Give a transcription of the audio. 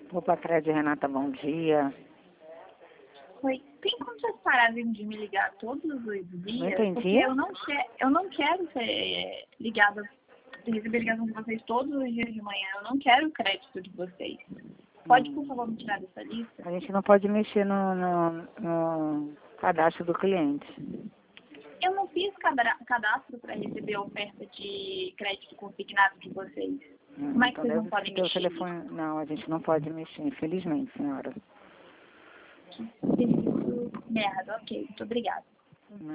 Opa, Crédito, Renata, bom dia. Oi, tem como vocês pararem de me ligar todos os dias? Não entendi. Porque eu não quero ser ligada, receber ligação de vocês todos os dias de manhã. Eu não quero o crédito de vocês. Pode, por favor, me tirar dessa lista? A gente não pode mexer no cadastro do cliente. Eu não fiz cadastro para receber a oferta de crédito consignado de vocês. Como é que Então vocês não deve podem ter o mexer telefone. nisso? Não, a gente não pode mexer, infelizmente, senhora. Merda, ok. Muito obrigada.